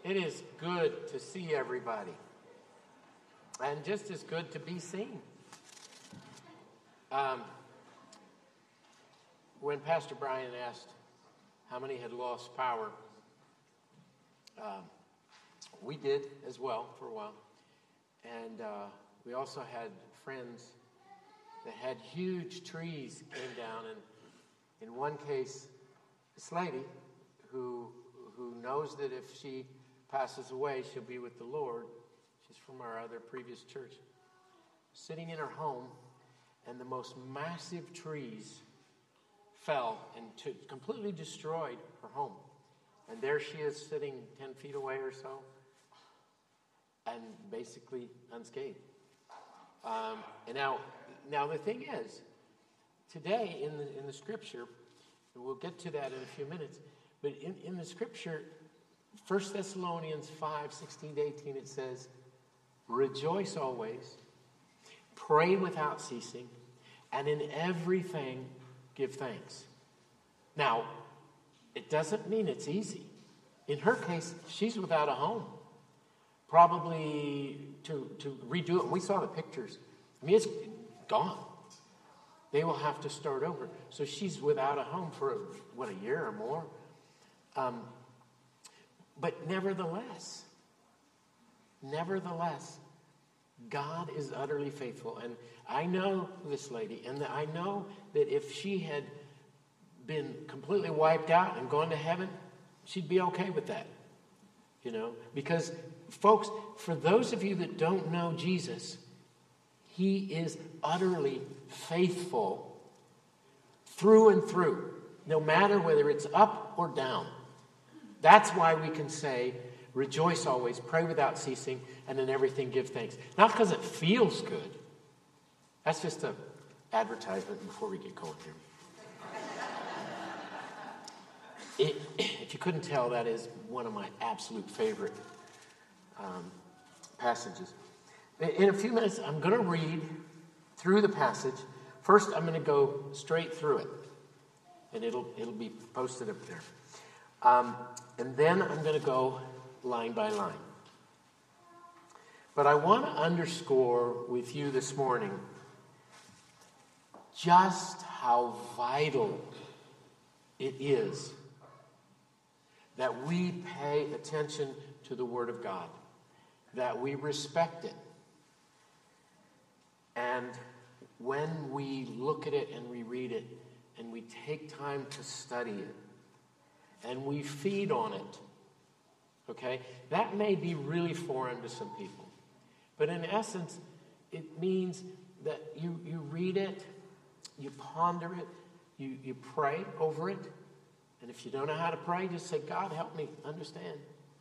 It is good to see everybody. And just as good to be seen. When Pastor Brian asked how many had lost power, we did as well for a while. And we also had friends that had huge trees came down. And in one case, this lady who knows that if she passes away, she'll be with the Lord. She's from our other previous church. Sitting in her home, and the most massive trees fell and completely destroyed her home. And there she is sitting 10 feet away or so, and basically unscathed. And now the thing is, today in the scripture, and we'll get to that in a few minutes, but in the scripture, 1 Thessalonians 5:16-18, it says, rejoice always, pray without ceasing, and in everything give thanks. Now, it doesn't mean it's easy. In her case, she's without a home. Probably to redo it. We saw the pictures. I mean, it's gone. They will have to start over. So she's without a home for, a year or more? But nevertheless, God is utterly faithful. And I know this lady, and I know that if she had been completely wiped out and gone to heaven, she'd be okay with that. Because, folks, for those of you that don't know Jesus, he is utterly faithful through and through, no matter whether it's up or down. That's why we can say, rejoice always, pray without ceasing, and in everything give thanks. Not because it feels good. That's just an advertisement before we get going here. If you couldn't tell, that is one of my absolute favorite passages. In a few minutes, I'm going to read through the passage. First, I'm going to go straight through it, and it'll be posted up there. And then I'm going to go line by line. But I want to underscore with you this morning just how vital it is that we pay attention to the Word of God, that we respect it. And when we look at it and we read it and we take time to study it and we feed on it, okay, that may be really foreign to some people. But in essence, it means that you read it, you ponder it, you pray over it. And if you don't know how to pray, just say, God, help me understand.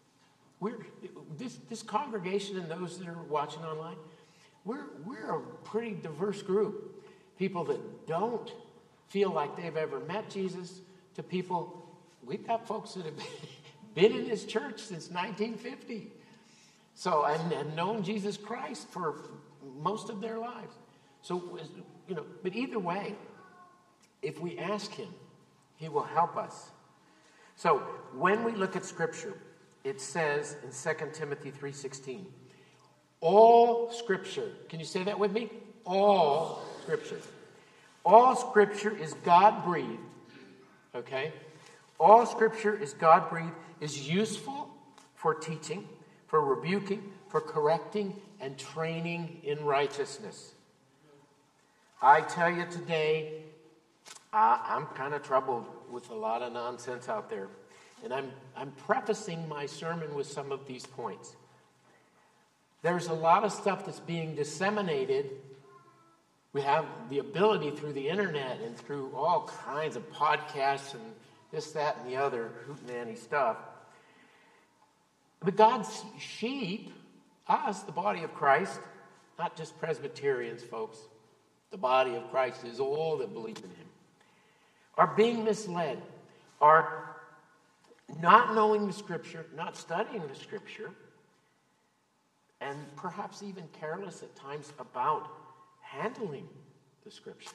This congregation and those that are watching online, we're a pretty diverse group. People that don't feel like they've ever met Jesus to people, we've got folks that have been in this church since 1950. So, and known Jesus Christ for most of their lives. So, but either way, if we ask him, he will help us. So, when we look at Scripture, it says in 2 Timothy 3:16, all Scripture, can you say that with me? All Scripture. All Scripture is God-breathed, okay? All Scripture is God-breathed, is useful for teaching, for rebuking, for correcting, and training in righteousness. I tell you today, I'm kind of troubled with a lot of nonsense out there. And I'm prefacing my sermon with some of these points. There's a lot of stuff that's being disseminated. We have the ability through the internet and through all kinds of podcasts and this, that, and the other hootenanny stuff. But God's sheep, us, the body of Christ, not just Presbyterians, folks. The body of Christ is all that believe in him, are being misled, are not knowing the Scripture, not studying the Scripture, and perhaps even careless at times about handling the Scripture.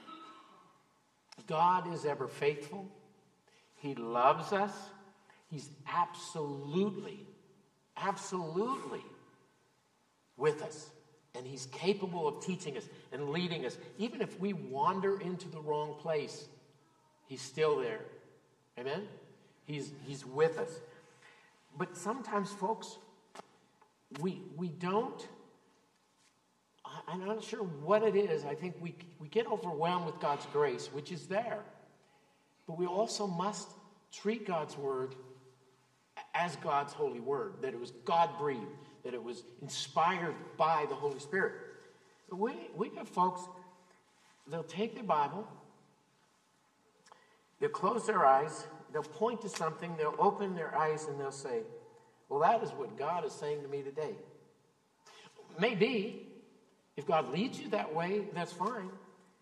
God is ever faithful. He loves us. He's absolutely absolutely with us. And he's capable of teaching us and leading us. Even if we wander into the wrong place, he's still there. Amen? He's with us. But sometimes, folks, we don't, I'm not sure what it is. I think we get overwhelmed with God's grace, which is there. But we also must treat God's word as God's holy word, that it was God-breathed, that it was inspired by the Holy Spirit. We have folks, they'll take their Bible, they'll close their eyes, they'll point to something, they'll open their eyes, and they'll say, well, that is what God is saying to me today. Maybe, if God leads you that way, that's fine.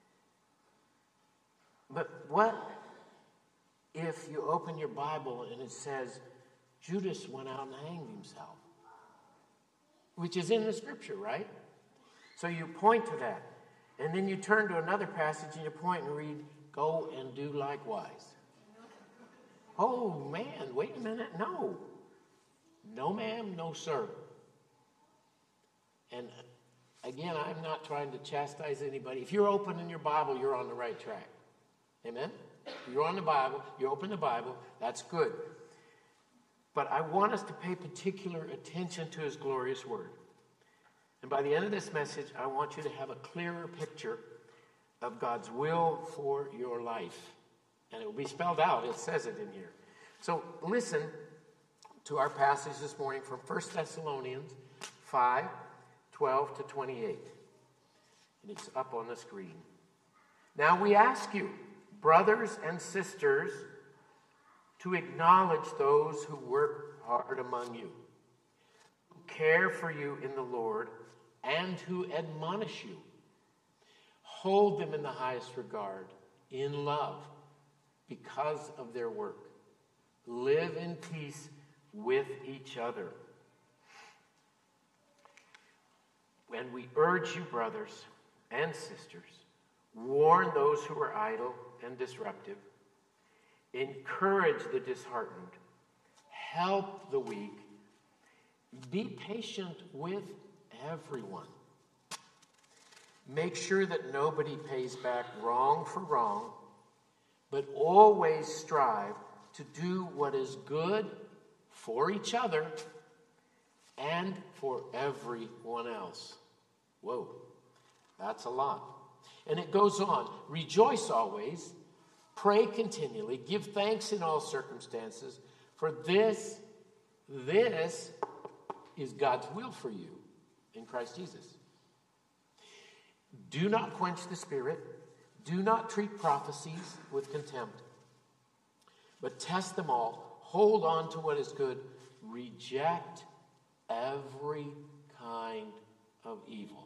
But what if you open your Bible and it says, Judas went out and hanged himself? Which is in the scripture, right? So you point to that. And then you turn to another passage and you point and read, go and do likewise. Oh, man, wait a minute. No. No, ma'am, no, sir. And again, I'm not trying to chastise anybody. If you're opening your Bible, you're on the right track. Amen? You're on the Bible, you open the Bible, that's good. But I want us to pay particular attention to his glorious word. And by the end of this message, I want you to have a clearer picture of God's will for your life. And it will be spelled out. It says it in here. So listen to our passage this morning from 1 Thessalonians 5:12 to 28. And it's up on the screen. Now we ask you, brothers and sisters, to acknowledge those who work hard among you, who care for you in the Lord, and who admonish you. Hold them in the highest regard, in love, because of their work. Live in peace with each other. When we urge you, brothers and sisters, warn those who are idle and disruptive, encourage the disheartened, help the weak, be patient with everyone. Make sure that nobody pays back wrong for wrong, but always strive to do what is good for each other and for everyone else. Whoa, that's a lot. And it goes on. Rejoice always, pray continually, give thanks in all circumstances, for this is God's will for you in Christ Jesus. Do not quench the Spirit. Do not treat prophecies with contempt, but test them all. Hold on to what is good. Reject every kind of evil.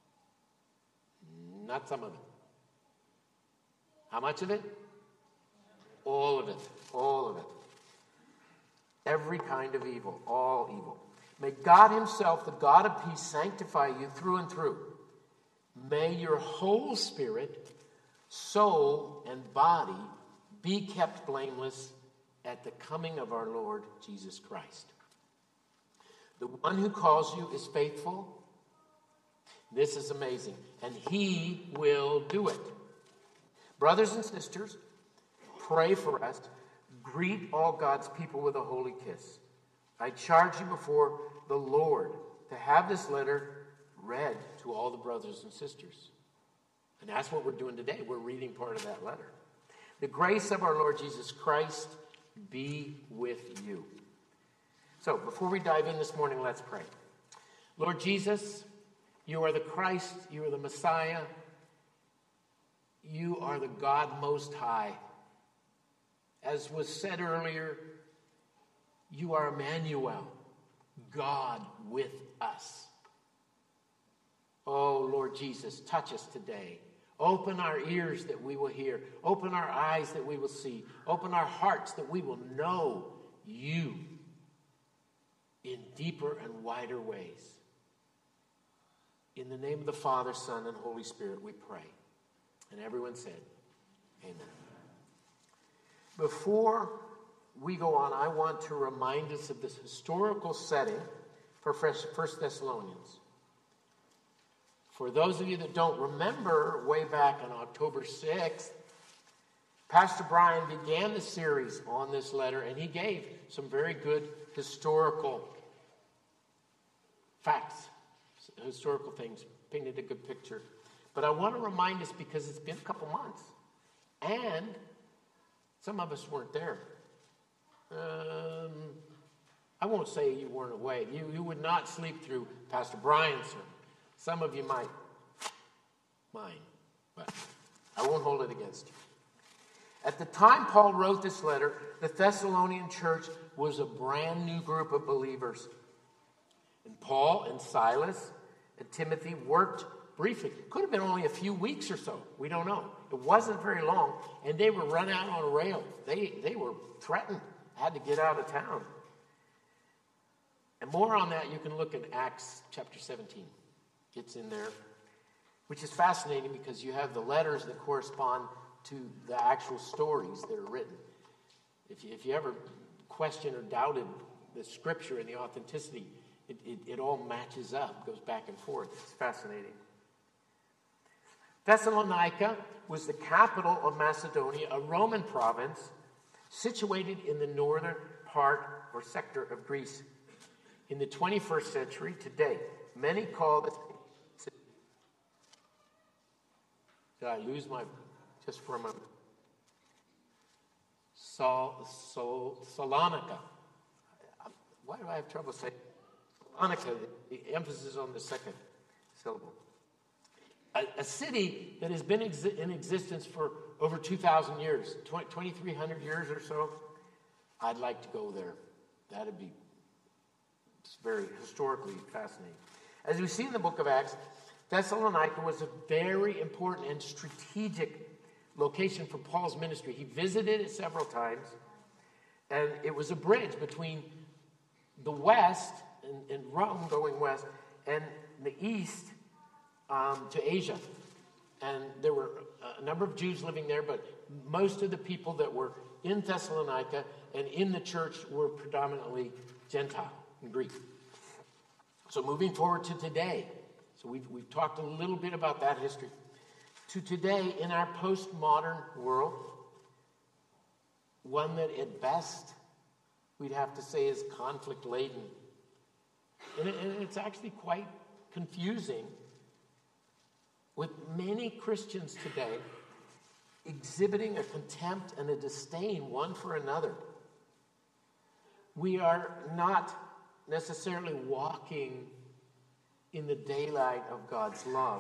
Not some of it. How much of it? All of it. All of it. Every kind of evil. All evil. May God himself, the God of peace, sanctify you through and through. May your whole spirit, soul, and body be kept blameless at the coming of our Lord Jesus Christ. The one who calls you is faithful. This is amazing. And he will do it. Brothers and sisters, pray for us. Greet all God's people with a holy kiss. I charge you before the Lord to have this letter read to all the brothers and sisters. And that's what we're doing today. We're reading part of that letter. The grace of our Lord Jesus Christ be with you. So, before we dive in this morning, let's pray. Lord Jesus, you are the Christ, you are the Messiah, you are the God Most High. As was said earlier, you are Emmanuel, God with us. Oh, Lord Jesus, touch us today. Open our ears that we will hear. Open our eyes that we will see. Open our hearts that we will know you in deeper and wider ways. In the name of the Father, Son, and Holy Spirit, we pray. And everyone said, amen. Before we go on, I want to remind us of this historical setting for First Thessalonians. For those of you that don't remember, way back on October 6th, Pastor Brian began the series on this letter, and he gave some very good historical facts, historical things, painted a good picture. But I want to remind us, because it's been a couple months, and some of us weren't there. I won't say you weren't away. You would not sleep through Pastor Brian's sermon. Some of you might mind, but I won't hold it against you. At the time Paul wrote this letter, the Thessalonian church was a brand new group of believers. And Paul and Silas and Timothy worked briefly. Could have been only a few weeks or so. We don't know. It wasn't very long. And they were run out on a rail. They were threatened. Had to get out of town. And more on that, you can look at Acts chapter 17. It's in there, which is fascinating because you have the letters that correspond to the actual stories that are written. If you ever questioned or doubted the scripture and the authenticity, it all matches up, goes back and forth. It's fascinating. Thessalonica was the capital of Macedonia, a Roman province situated in the northern part or sector of Greece. In the 21st century, today, many call this. Did I lose my, just for a moment? Salonica. Why do I have trouble saying Salonica? The emphasis on the second syllable. A city that has been in existence for over 2,000 years, 2,300 years or so. I'd like to go there. That'd be very historically fascinating. As we see in the book of Acts, Thessalonica was a very important and strategic location for Paul's ministry. He visited it several times, and it was a bridge between the west and Rome going west and the east to Asia. And there were a number of Jews living there, but most of the people that were in Thessalonica and in the church were predominantly Gentile and Greek. So moving forward to today, so we've talked a little bit about that history. To today, in our postmodern world, one that at best we'd have to say is conflict-laden. And it's actually quite confusing, with many Christians today exhibiting a contempt and a disdain one for another. We are not necessarily walking in the daylight of God's love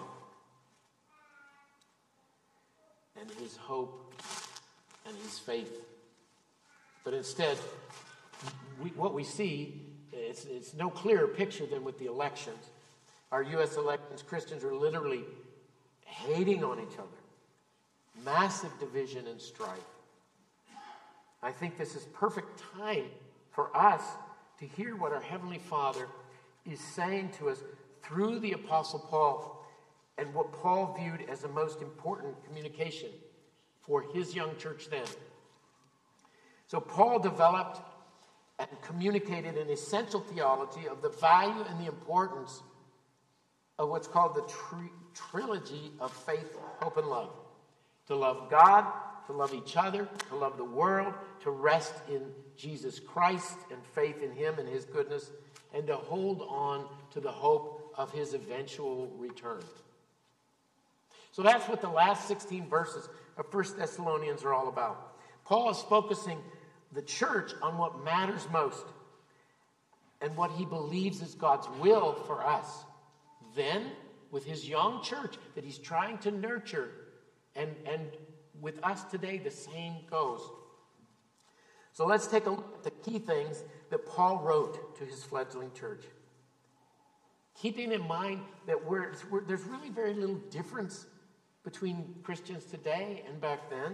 and his hope and his faith. But instead, what we see, it's no clearer picture than with the elections. Our U.S. elections, Christians are literally hating on each other. Massive division and strife. I think this is perfect time for us to hear what our Heavenly Father is saying to us through the Apostle Paul, and what Paul viewed as the most important communication for his young church then. So Paul developed and communicated an essential theology of the value and the importance of what's called the trilogy of faith, hope, and love. To love God, to love each other, to love the world, to rest in Jesus Christ and faith in him and his goodness, and to hold on to the hope of his eventual return. So that's what the last 16 verses of 1 Thessalonians are all about. Paul is focusing the church on what matters most and what he believes is God's will for us. Then, with his young church that he's trying to nurture, and with us today, the same goes. So let's take a look at the key things that Paul wrote to his fledgling church. Keeping in mind that there's really very little difference between Christians today and back then.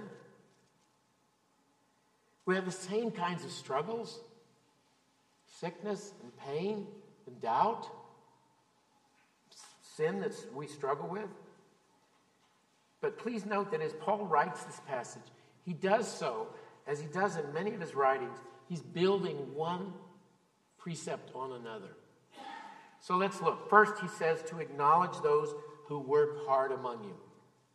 We have the same kinds of struggles, sickness and pain and doubt, sin that we struggle with. But please note that as Paul writes this passage, he does so, as he does in many of his writings, he's building one precept on another. So let's look. First, he says to acknowledge those who work hard among you.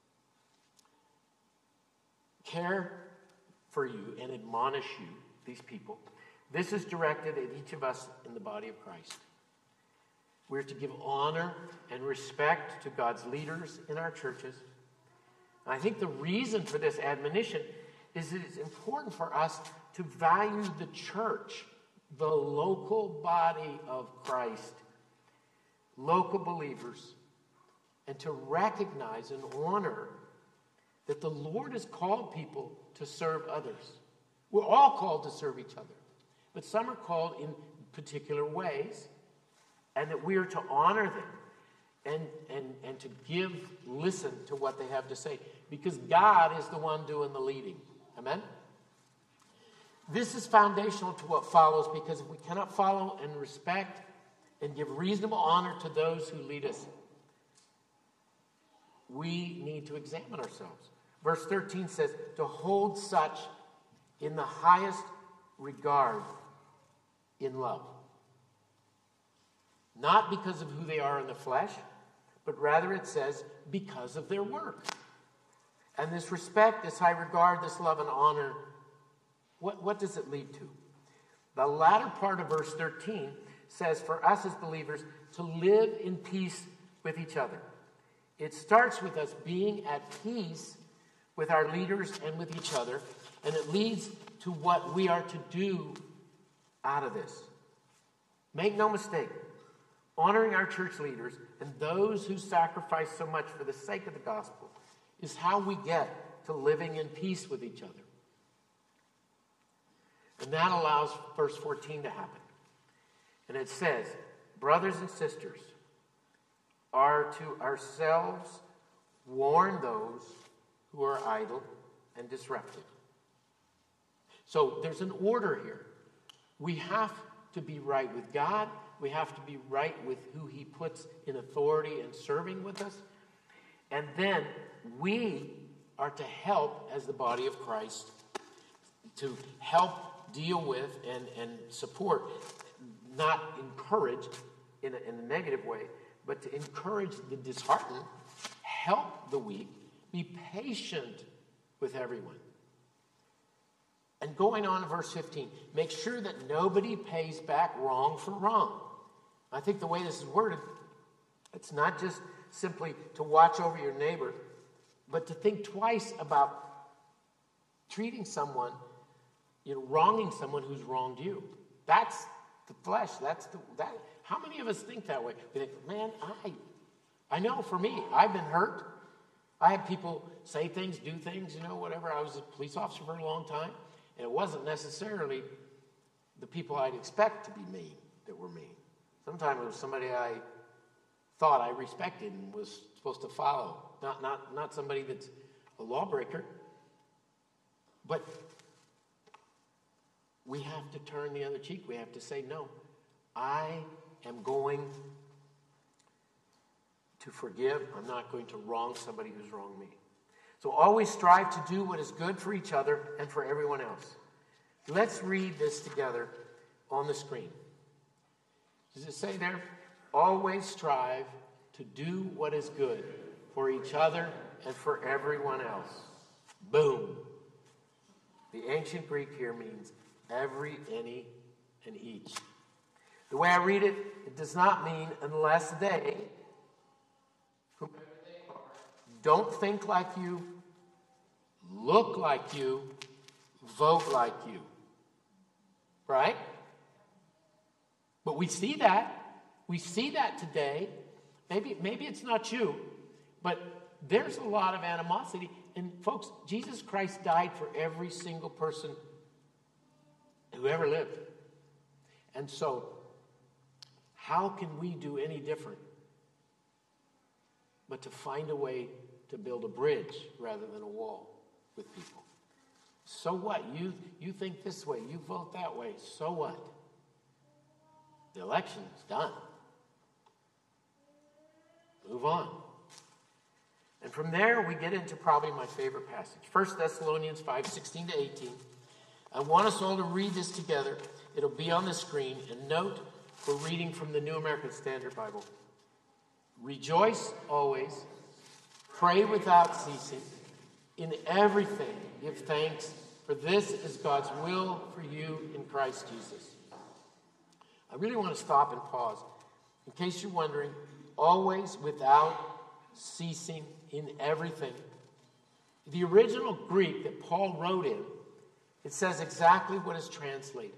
Care for you and admonish you, these people. This is directed at each of us in the body of Christ. We're to give honor and respect to God's leaders in our churches. And I think the reason for this admonition is that it's important for us to value the church, the local body of Christ, local believers, and to recognize and honor that the Lord has called people to serve others. We're all called to serve each other, but some are called in particular ways, and that we are to honor them and to listen to what they have to say, because God is the one doing the leading. Amen? This is foundational to what follows, because if we cannot follow and respect and give reasonable honor to those who lead us, we need to examine ourselves. Verse 13 says, to hold such in the highest regard in love. Not because of who they are in the flesh, but rather it says because of their work. And this respect, this high regard, this love and honor, what does it lead to? The latter part of verse 13 says for us as believers to live in peace with each other. It starts with us being at peace with our leaders and with each other, and it leads to what we are to do out of this. Make no mistake, honoring our church leaders and those who sacrifice so much for the sake of the gospel is how we get to living in peace with each other. And that allows verse 14 to happen. And it says, brothers and sisters are to ourselves warn those who are idle and disruptive. So there's an order here. We have to be right with God. We have to be right with who he puts in authority and serving with us. And then we are to help as the body of Christ, to help deal with and support, not encourage in a negative way, but to encourage the disheartened, help the weak, be patient with everyone. And going on to verse 15, make sure that nobody pays back wrong for wrong. I think the way this is worded, it's not just simply to watch over your neighbor, but to think twice about treating someone, wronging someone who's wronged you. That's the flesh. How many of us think that way? We think, man, I know for me, I've been hurt. I had people say things, do things, whatever. I was a police officer for a long time, and it wasn't necessarily the people I'd expect to be mean that were mean. Sometimes it was somebody I thought I respected and was supposed to follow. Not somebody that's a lawbreaker. But we have to turn the other cheek. We have to say, no, I am going to forgive. I'm not going to wrong somebody who's wronged me. So always strive to do what is good for each other and for everyone else. Let's read this together on the screen. Does it say there? Always strive to do what is good for each other and for everyone else. Boom. The ancient Greek here means every, any, and each. The way I read it, it does not mean unless they, whomever they are, don't think like you, look like you, vote like you. Right? But we see that. We see that today. Maybe it's not you, but there's a lot of animosity. And folks, Jesus Christ died for every single person who ever lived. And so, how can we do any different but to find a way to build a bridge rather than a wall with people? So what? You think this way, you vote that way, so what? The election's done. Move on. And from there, we get into probably my favorite passage. 1 Thessalonians 5:16-18. I want us all to read this together. It'll be on the screen. And note We're reading from the New American Standard Bible. Rejoice always, pray without ceasing, in everything give thanks, for this is God's will for you in Christ Jesus. I really want to stop and pause. In case you're wondering, always without ceasing in everything. The original Greek that Paul wrote in, it says exactly what is translated.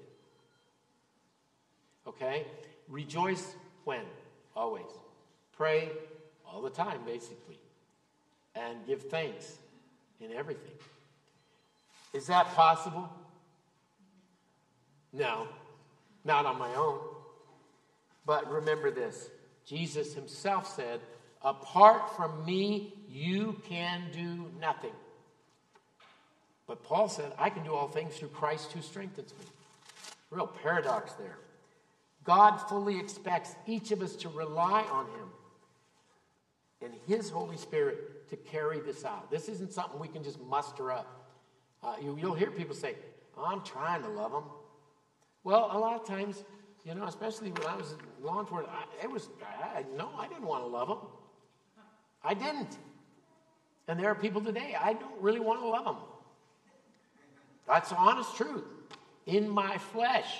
Okay? Rejoice when? Always. Pray all the time, basically. And give thanks in everything. Is that possible? No. Not on my own. But remember this. Jesus himself said, apart from me, you can do nothing. But Paul said, I can do all things through Christ who strengthens me. Real paradox there. God fully expects each of us to rely on him and his Holy Spirit to carry this out. This isn't something we can just muster up. You'll hear people say, I'm trying to love them. Well, a lot of times, especially when I was in law enforcement, I didn't want to love them. I didn't. And there are people today, I don't really want to love them. That's the honest truth. In my flesh.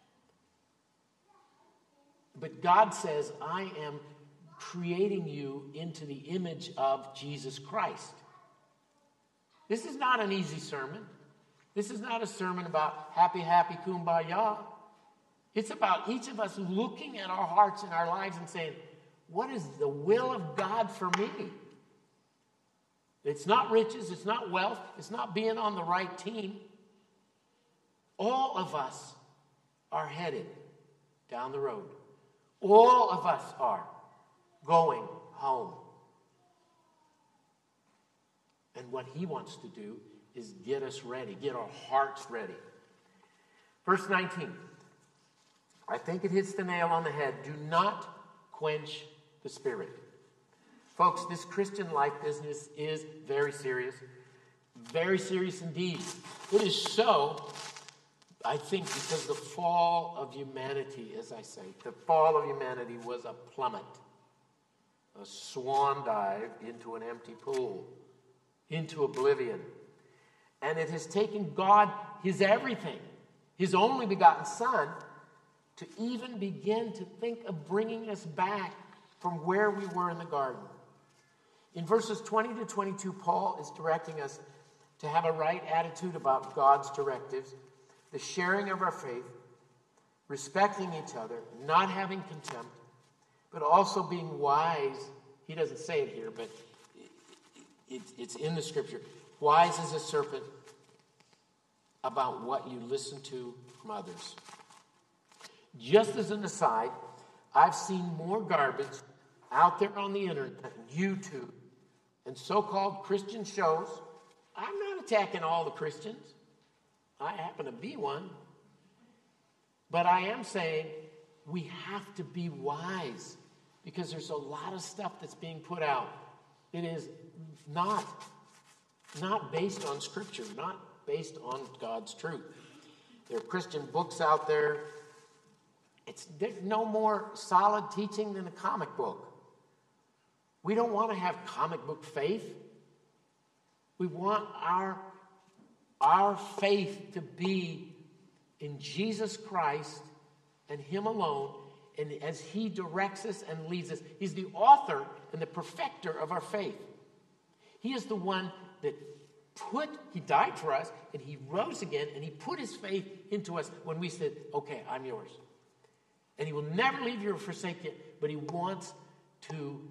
But God says, I am creating you into the image of Jesus Christ. This is not an easy sermon. This is not a sermon about happy, happy, kumbaya. It's about each of us looking at our hearts and our lives and saying, what is the will of God for me? It's not riches, it's not wealth, it's not being on the right team. All of us are headed down the road. All of us are going home. And what he wants to do is get us ready, get our hearts ready. Verse 19. I think it hits the nail on the head. Do not quench the Spirit. Folks, this Christian life business is very serious indeed. It is so, I think, because the fall of humanity, as I say, the fall of humanity was a plummet, a swan dive into an empty pool, into oblivion. And it has taken God, his everything, his only begotten Son, to even begin to think of bringing us back from where we were in the garden. In verses 20 to 22, Paul is directing us to have a right attitude about God's directives, the sharing of our faith, respecting each other, not having contempt, but also being wise. He doesn't say it here, but it's in the scripture. Wise as a serpent about what you listen to from others. Just as an aside, I've seen more garbage out there on the internet, YouTube, and so-called Christian shows. I'm not attacking all the Christians. I happen to be one. But I am saying we have to be wise because there's a lot of stuff that's being put out. It is not based on Scripture, not based on God's truth. There are Christian books out there. There's no more solid teaching than a comic book. We don't want to have comic book faith. We want our faith to be in Jesus Christ and him alone, and as he directs us and leads us. He's the author and the perfecter of our faith. He is the one that he died for us, and he rose again, and he put his faith into us when we said, okay, I'm yours. And he will never leave you or forsake you, but he wants to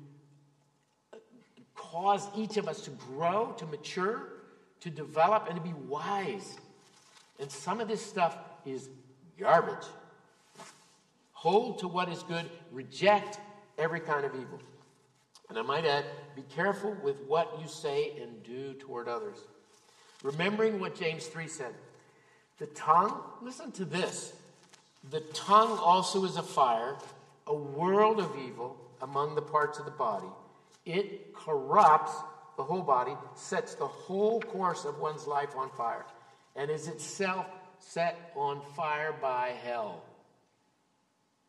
cause each of us to grow, to mature, to develop, and to be wise. And some of this stuff is garbage. Hold to what is good. Reject every kind of evil. And I might add, be careful with what you say and do toward others. Remembering what James 3 said. The tongue, listen to this. The tongue also is a fire, a world of evil among the parts of the body. It corrupts the whole body, sets the whole course of one's life on fire, and is itself set on fire by hell.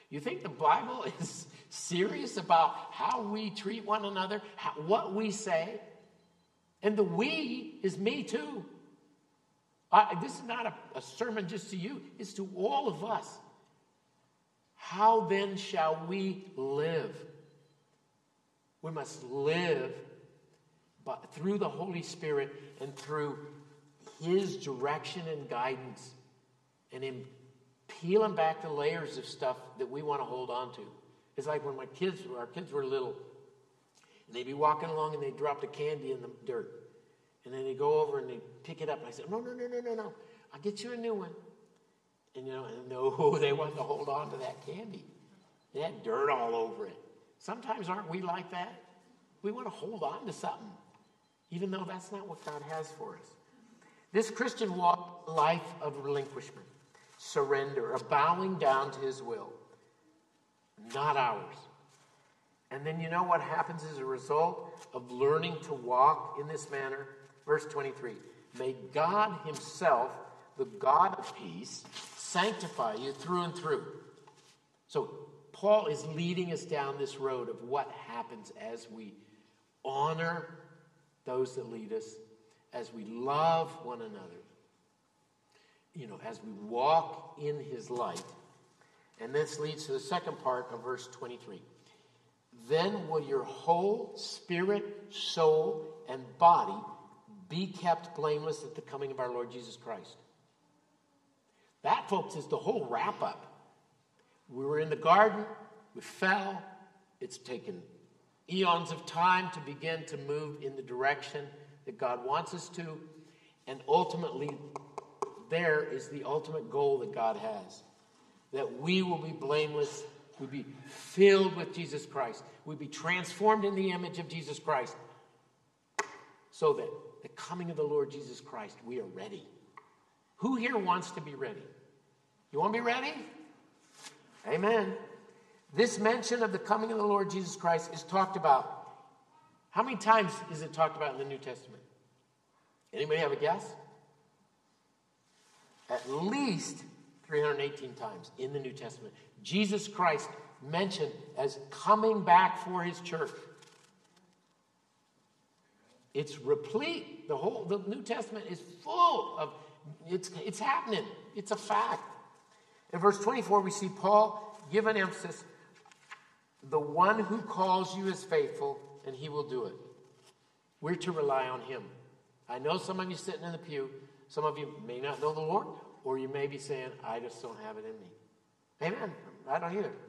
You think the Bible is serious about how we treat one another, what we say? And the we is me too. This is not a sermon just to you. It's to all of us. How then shall we live? We must live through the Holy Spirit and through His direction and guidance, and in peeling back the layers of stuff that we want to hold on to. It's like when our kids were little, and they'd be walking along and they'd drop the candy in the dirt. And then they'd go over and they'd pick it up. And I said, no. I'll get you a new one. And, no, they wanted to hold on to that candy. They had dirt all over it. Sometimes aren't we like that? We want to hold on to something, even though that's not what God has for us. This Christian walk is a life of relinquishment, surrender, a bowing down to His will, not ours. And then you know what happens as a result of learning to walk in this manner? Verse 23, may God Himself, the God of peace, sanctify you through and through. So Paul is leading us down this road of what happens as we honor those that lead us, as we love one another, as we walk in His light. And this leads to the second part of verse 23. Then will your whole spirit, soul, and body be kept blameless at the coming of our Lord Jesus Christ. That, folks, is the whole wrap-up. We were in the garden, we fell, it's taken eons of time to begin to move in the direction that God wants us to, and ultimately, there is the ultimate goal that God has, that we will be blameless, we'll be filled with Jesus Christ, we'll be transformed in the image of Jesus Christ, so that the coming of the Lord Jesus Christ, we are ready. Who here wants to be ready? You want to be ready? Amen. This mention of the coming of the Lord Jesus Christ is talked about. How many times is it talked about in the New Testament? Anybody have a guess? At least 318 times in the New Testament. Jesus Christ mentioned as coming back for His church. It's replete. The New Testament is full of, it's happening. It's a fact. In verse 24, we see Paul give an emphasis. The one who calls you is faithful, and He will do it. We're to rely on Him. I know some of you sitting in the pew, some of you may not know the Lord, or you may be saying, I just don't have it in me. Amen. I don't either.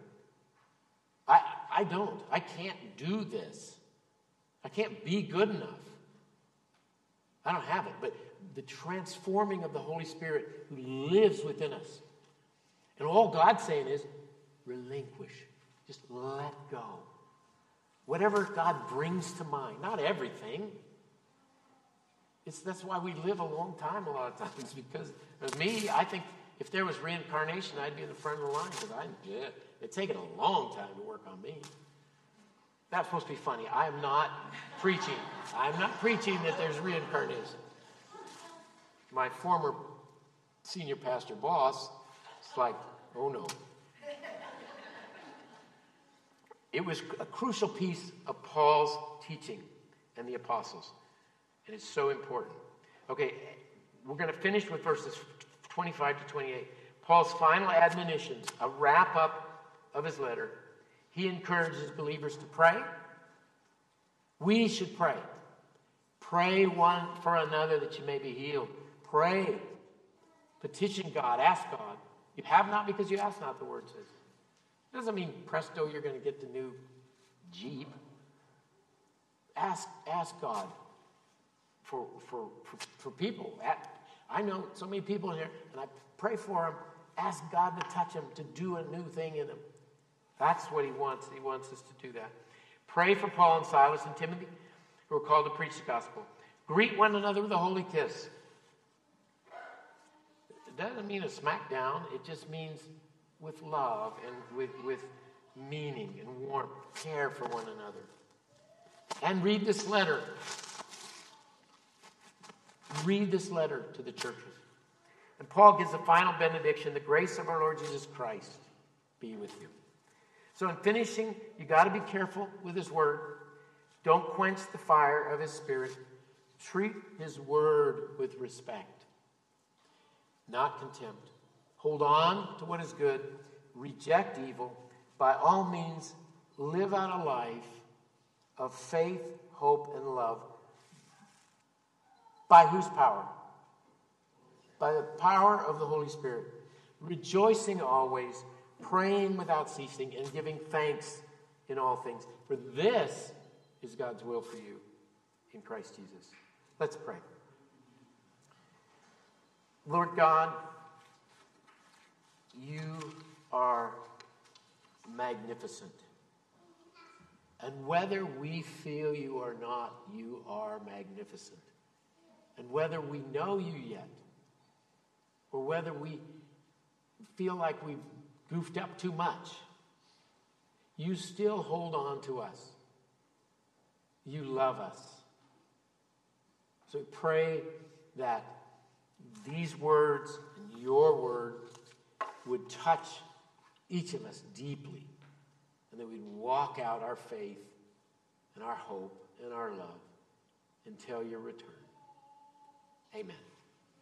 I don't. I can't do this. I can't be good enough. I don't have it. But the transforming of the Holy Spirit who lives within us. And all God's saying is, relinquish. Just let go. Whatever God brings to mind. Not everything. That's why we live a long time a lot of times. Because of me, I think if there was reincarnation, I'd be in the front of the line. Because it's taken a long time to work on me. That's supposed to be funny. I'm not preaching. I'm not preaching that there's reincarnation. My former senior pastor boss, it's like, oh no. It was a crucial piece of Paul's teaching and the apostles. And it's so important. Okay, we're going to finish with verses 25 to 28. Paul's final admonitions, a wrap-up of his letter. He encourages believers to pray. We should pray. Pray one for another that you may be healed. Pray. Petition God. Ask God. You have not because you ask not, the word says. It doesn't mean presto, you're going to get the new Jeep. Ask God for people. I know so many people here, and I pray for them. Ask God to touch them, to do a new thing in them. That's what He wants. He wants us to do that. Pray for Paul and Silas and Timothy, who are called to preach the gospel. Greet one another with a holy kiss. It doesn't mean a smackdown. It just means with love and with meaning and warmth. Care for one another. And read this letter. Read this letter to the churches. And Paul gives a final benediction. The grace of our Lord Jesus Christ be with you. So in finishing, you got to be careful with his word. Don't quench the fire of his spirit. Treat his word with respect, not contempt. Hold on to what is good. Reject evil. By all means, live out a life of faith, hope, and love. By whose power? By the power of the Holy Spirit. Rejoicing always, praying without ceasing, and giving thanks in all things. For this is God's will for you in Christ Jesus. Let's pray. Lord God, you are magnificent. And whether we feel you or not, you are magnificent. And whether we know you yet, or whether we feel like we've goofed up too much, you still hold on to us. You love us. So pray that these words and your word would touch each of us deeply, and that we'd walk out our faith and our hope and our love until your return. Amen.